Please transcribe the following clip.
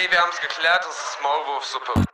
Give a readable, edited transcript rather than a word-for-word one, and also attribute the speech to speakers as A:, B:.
A: Okay, wir haben es geklärt, das ist Maulwurfsuppe.